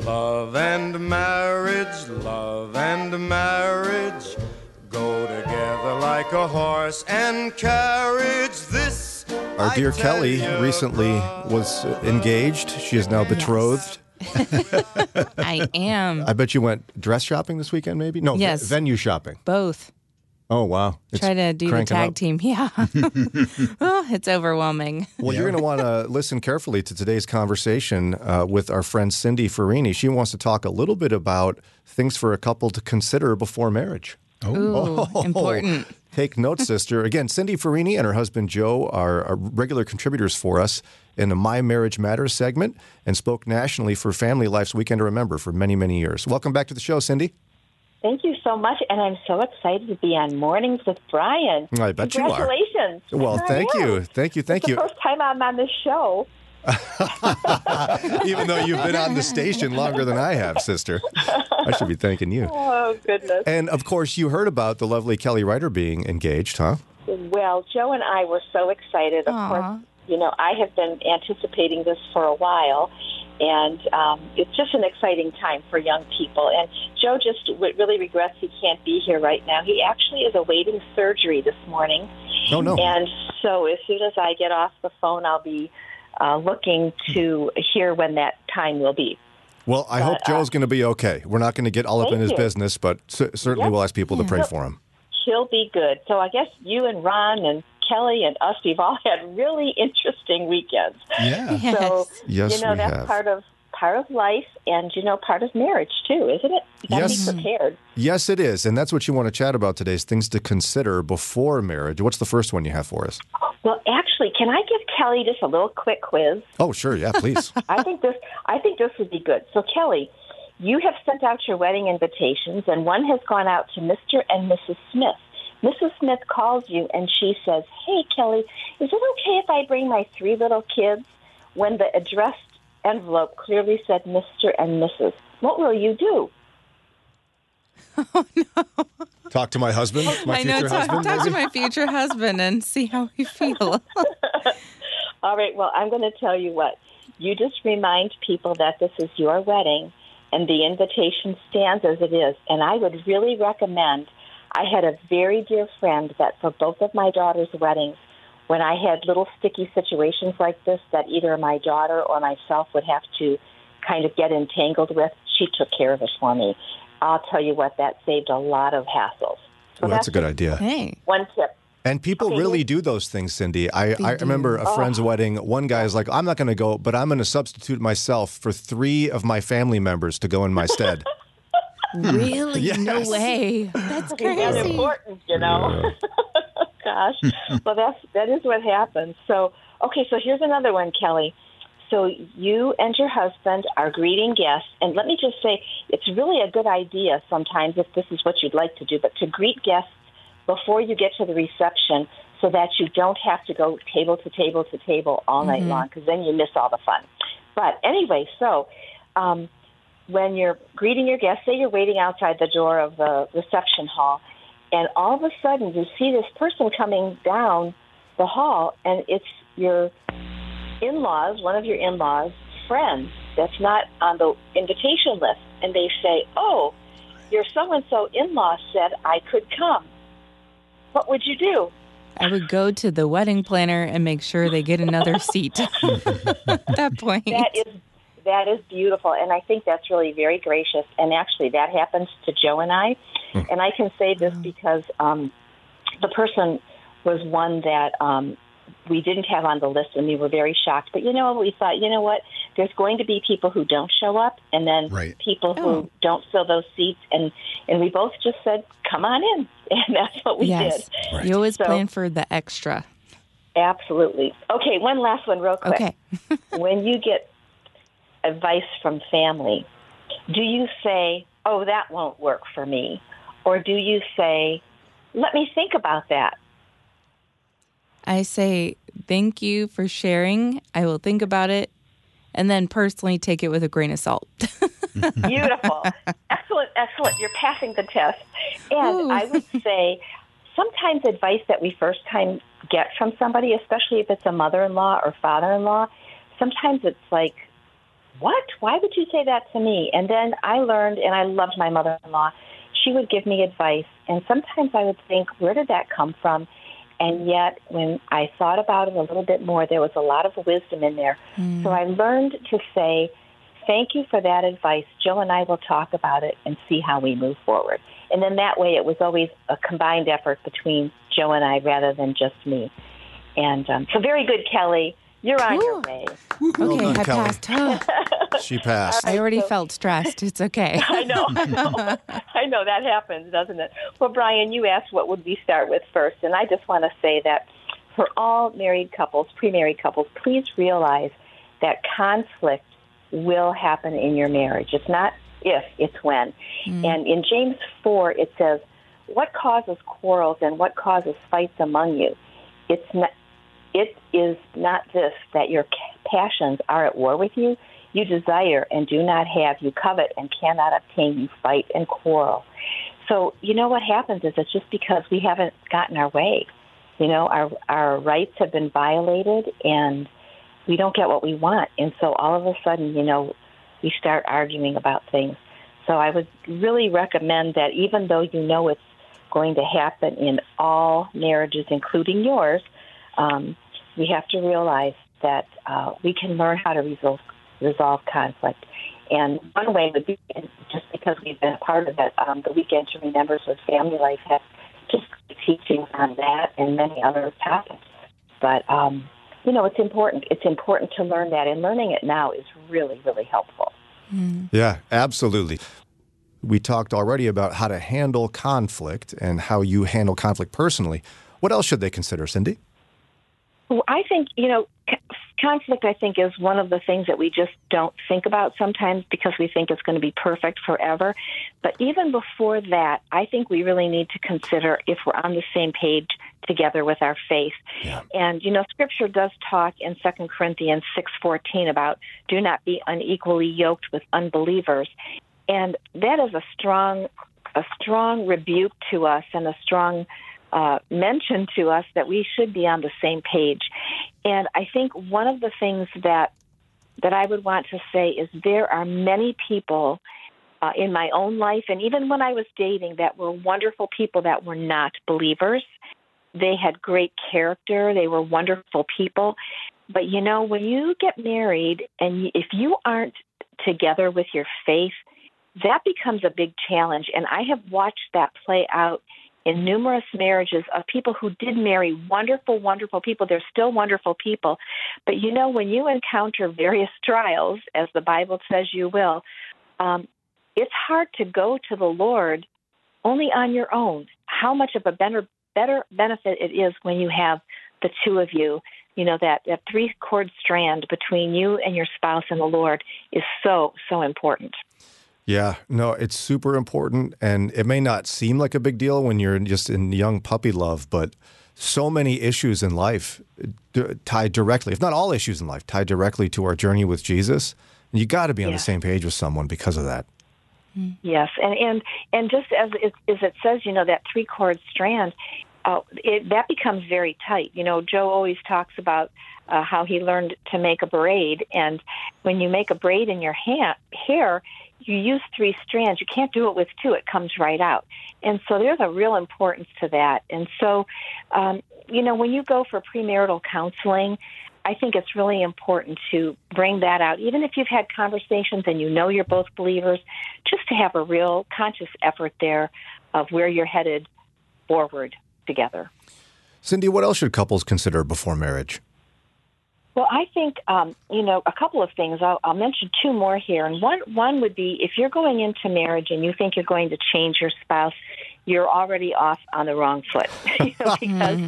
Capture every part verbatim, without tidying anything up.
Love and marriage, love and marriage go together like a horse and carriage. This Our dear Kelly recently was engaged. She is now betrothed. I am. I bet you went dress shopping this weekend, maybe? No, Yes. v- venue shopping. Both. Oh, wow. It's Try to do the cranking tag up. team. Yeah. Oh, it's overwhelming. Well, you're going to want to listen carefully to today's conversation uh, with our friend Cindy Farini. She wants to talk a little bit about things for a couple to consider before marriage. Ooh, important. Take note, sister. Again, Cindy Farini and her husband Joe are, are regular contributors for us in the My Marriage Matters segment and spoke nationally for Family Life's Weekend to Remember for many, many years. Welcome back to the show, Cindy. Thank you so much, and I'm so excited to be on Mornings with Brian. I bet you are. Congratulations. Well, I thank am. you. Thank you. Thank it's you. the first time I'm on this show. Even though you've been on the station longer than I have, sister. I should be thanking you. Oh, goodness. And, of course, you heard about the lovely Kelly Ryder being engaged, huh? Well, Joe and I were so excited. Of Aw. course, you know, I have been anticipating this for a while, and um, it's just an exciting time for young people. And Joe just w- really regrets he can't be here right now. He actually is awaiting surgery this morning. Oh, no. And so as soon as I get off the phone, I'll be uh, looking to hear when that time will be. Well, I But, hope Joe's uh, going to be okay. We're not going to get all up thank in his you. business, but c- certainly Yep. we'll ask people to pray for him. He'll be good. So I guess you and Ron and Kelly and us, we've all had really interesting weekends. Yeah. Yes. So, Yes, you know, we that's have. part of part of life and, you know, part of marriage, too, isn't it? You gotta Yes. be prepared. Yes, it is. And that's what you want to chat about today is things to consider before marriage. What's the first one you have for us? Well, actually, can I give Kelly just a little quick quiz? Oh, sure. Yeah, please. I think this I think this would be good. So, Kelly, you have sent out your wedding invitations, and one has gone out to Mister and Missus Smith. Missus Smith calls you, and she says, "Hey, Kelly, is it okay if I bring my three little kids?" When the addressed envelope clearly said Mister and Missus What will you do? Talk to my husband, my I know. future Talk, husband. talk to maybe? my future husband and see how we feel. All right, well, I'm going to tell you what. You just remind people that this is your wedding, and the invitation stands as it is. And I would really recommend, I had a very dear friend that for both of my daughter's weddings, when I had little sticky situations like this that either my daughter or myself would have to kind of get entangled with, she took care of it for me. I'll tell you what, that saved a lot of hassles. So Well, that's a good just idea. Hey. one tip. And people Okay, really you- do those things, Cindy. I, I do. remember a friend's wedding. One guy is like, I'm not going to go, but I'm going to substitute myself for three of my family members to go in my stead. Really? Yes. No way. That's That's crazy. important, you know. Gosh, well, that's that is what happens. So, okay, so here's another one, Kelly. So you and your husband are greeting guests, and let me just say, it's really a good idea sometimes if this is what you'd like to do, but to greet guests before you get to the reception, so that you don't have to go table to table to table all night long, because then you miss all the fun. But anyway, so. Um, when you're greeting your guests, say you're waiting outside the door of the reception hall, and all of a sudden you see this person coming down the hall, and it's your in-laws, one of your in-laws' friends that's not on the invitation list. And they say, "Oh, your so-and-so in-law said I could come." What would you do? I would go to the wedding planner and make sure they get another seat at that point. That is That is beautiful, and I think that's really very gracious. And actually, that happens to Joe and I. And I can say this because um, the person was one that um, we didn't have on the list, and we were very shocked. But, you know, we thought, you know what, there's going to be people who don't show up, and then Right. people Oh. who don't fill those seats. And, and we both just said, come on in. And that's what we Yes. did. Right. You always So- plan for the extra. Absolutely. Okay, one last one real quick. Okay. When you get advice from family, do you say, oh, that won't work for me? Or do you say, let me think about that? I say, thank you for sharing. I will think about it and then personally take it with a grain of salt. Beautiful. Excellent, excellent. You're passing the test. And Ooh. I would say sometimes advice that we first time get from somebody, especially if it's a mother-in-law or father-in-law, sometimes it's like what? Why would you say that to me? And then I learned, and I loved my mother-in-law. She would give me advice, and sometimes I would think, where did that come from? And yet, when I thought about it a little bit more, there was a lot of wisdom in there. Mm. So I learned to say, thank you for that advice. Joe and I will talk about it and see how we move forward. And then that way, it was always a combined effort between Joe and I rather than just me. And um, so very good, Kelly. You're on Ooh. your way. Well okay, done, I Kelly. passed. Huh? She passed. I already so, felt stressed. It's okay. I know, I know. I know that happens, doesn't it? Well, Brian, you asked what would we start with first, and I just want to say that for all married couples, pre-married couples, please realize that conflict will happen in your marriage. It's not if, it's when. Mm. And in James four, it says, what causes quarrels and what causes fights among you? It's not. It is not this, that your passions are at war with you. You desire and do not have. You covet and cannot obtain. You fight and quarrel. So, you know what happens is it's just because we haven't gotten our way. You know, our our rights have been violated and we don't get what we want. And so all of a sudden, you know, we start arguing about things. So I would really recommend that even though you know it's going to happen in all marriages, including yours, Um, we have to realize that uh, we can learn how to resolve, resolve conflict. And one way would be, just because we've been a part of it, um, the Weekend to Remember with Family Life has just teaching on that and many other topics. But, um, you know, it's important. It's important to learn that, and learning it now is really, really helpful. Mm. Yeah, absolutely. We talked already about how to handle conflict and how you handle conflict personally. What else should they consider, Cindy? Well, I think, you know, conflict, I think, is one of the things that we just don't think about sometimes because we think it's going to be perfect forever. But even before that, I think we really need to consider if we're on the same page together with our faith. Yeah. And, you know, Scripture does talk in Second Corinthians six fourteen about do not be unequally yoked with unbelievers. And that is a strong, a strong rebuke to us and a strong Uh, mentioned to us that we should be on the same page. And I think one of the things that that I would want to say is there are many people uh, in my own life, and even when I was dating, that were wonderful people that were not believers. They had great character. They were wonderful people. But, you know, when you get married and if you aren't together with your faith, that becomes a big challenge. And I have watched that play out in numerous marriages of people who did marry wonderful, wonderful people. They're still wonderful people. But, you know, when you encounter various trials, as the Bible says you will, um, it's hard to go to the Lord only on your own. How much of a better, better benefit it is when you have the two of you. You know, that, that three-cord strand between you and your spouse and the Lord is so, so important. Yeah, no, it's super important, and it may not seem like a big deal when you're just in young puppy love, but so many issues in life tied directly, if not all issues in life, tied directly to our journey with Jesus. And you got to be on yeah. the same page with someone because of that. Yes, and and, and just as it, as it says, you know, that three-cord strand, uh, it, that becomes very tight. You know, Joe always talks about uh, how he learned to make a braid, and when you make a braid in your ha- hair, you use three strands. You can't do it with two. It comes right out. And so there's a real importance to that. And so, um, you know, when you go for premarital counseling, I think it's really important to bring that out. Even if you've had conversations and you know you're both believers, just to have a real conscious effort there of where you're headed forward together. Cindy, what else should couples consider before marriage? Well, I think, um, you know, a couple of things. I'll, I'll mention two more here. And one, one would be if you're going into marriage and you think you're going to change your spouse, you're already off on the wrong foot. you know, because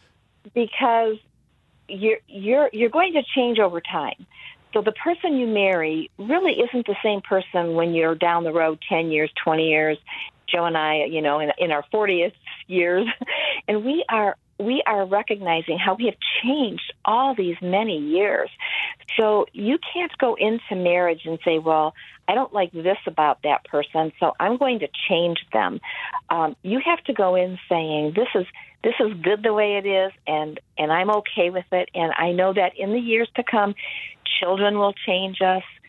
because you're, you're, you're going to change over time. So the person you marry really isn't the same person when you're down the road ten years, twenty years. Joe and I, you know, in, in our fortieth years. And we are we are recognizing how we have changed all these many years. So you can't go into marriage and say, well, I don't like this about that person, so I'm going to change them. Um, you have to go in saying, this is this is good the way it is, and, and I'm okay with it. And I know that in the years to come, children will change us,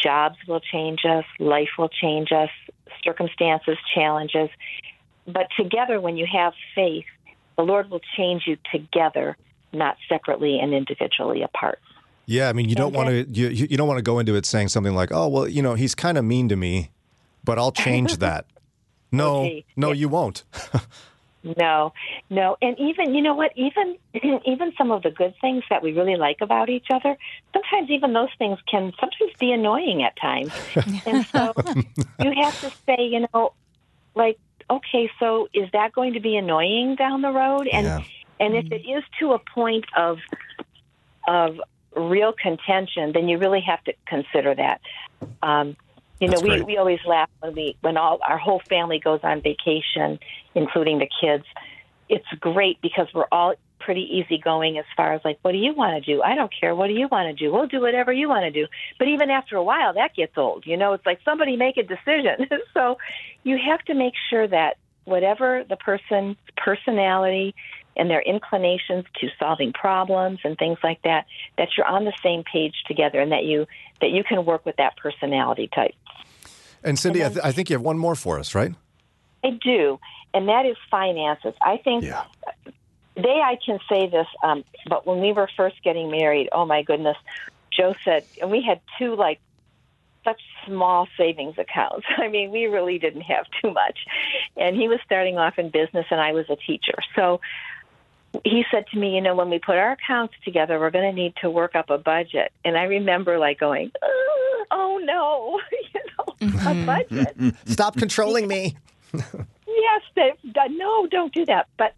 jobs will change us, life will change us, circumstances, challenges. But together, when you have faith, the Lord will change you together, not separately and individually apart. Yeah, I mean, you don't And want then- to you, you you don't want to go into it saying something like, "Oh, well, you know, he's kind of mean to me, but I'll change that." No, Okay. no, Yeah. you won't. No, no. And even, you know what, even even some of the good things that we really like about each other, sometimes even those things can sometimes be annoying at times. And so you have to say, you know, like, okay, so is that going to be annoying down the road? And Yeah. and if it is to a point of of real contention, then you really have to consider that. Um, you know, That's we, great. we always laugh when we when all our whole family goes on vacation, including the kids. It's great because we're all pretty easygoing as far as like, what do you want to do? I don't care. What do you want to do? We'll do whatever you want to do. But even after a while, that gets old. You know, it's like somebody make a decision. So you have to make sure that whatever the person's personality and their inclinations to solving problems and things like that, that you're on the same page together, and that you that you can work with that personality type. And Cindy, I, th- I think you have one more for us, right? I do, and that is finances. I think Yeah. they, I can say this, um, but when we were first getting married, oh my goodness, Joe said, and we had two like such small savings accounts. I mean, we really didn't have too much. And he was starting off in business, and I was a teacher. So he said to me, you know, when we put our accounts together, we're going to need to work up a budget. And I remember like going, oh, oh no, you know, a budget. Stop controlling me. Yes, they, no, don't do that. But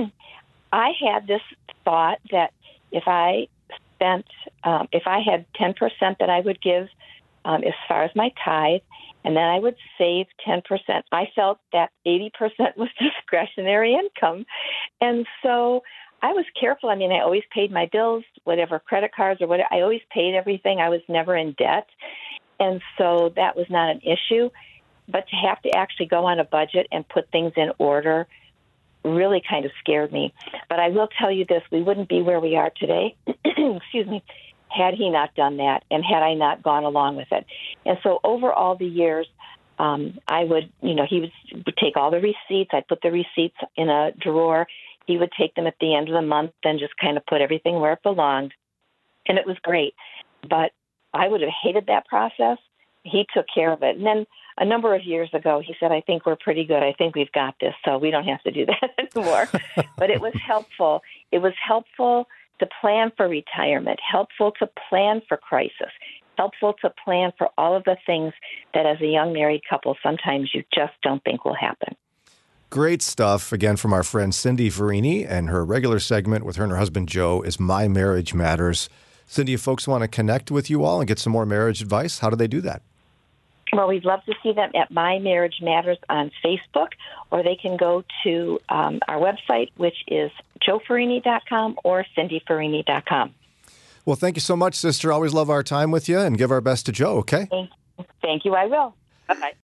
I had this thought that if I spent, um, if I had ten percent that I would give um, as far as my tithe, and then I would save ten percent. I felt that eighty percent was discretionary income. And so I was careful. I mean, I always paid my bills, whatever credit cards or whatever. I always paid everything. I was never in debt. And so that was not an issue. But to have to actually go on a budget and put things in order really kind of scared me. But I will tell you this, we wouldn't be where we are today, excuse me, had he not done that and had I not gone along with it. And so over all the years, um, I would, you know, he would, would take all the receipts. I'd put the receipts in a drawer. He would take them at the end of the month and just kind of put everything where it belonged. And it was great. But I would have hated that process. He took care of it. And then a number of years ago, he said, I think we're pretty good. I think we've got this, so we don't have to do that anymore. But it was helpful. It was helpful to plan for retirement, helpful to plan for crisis, helpful to plan for all of the things that as a young married couple, sometimes you just don't think will happen. Great stuff, again, from our friend Cindy Farini, and her regular segment with her and her husband Joe is My Marriage Matters. Cindy, if folks want to connect with you all and get some more marriage advice, how do they do that? Well, we'd love to see them at My Marriage Matters on Facebook, or they can go to um, our website, which is joe farini dot com or cindy farini dot com. Well, thank you so much, sister. Always love our time with you, and give our best to Joe, okay? Thank, thank you. I will. Bye-bye.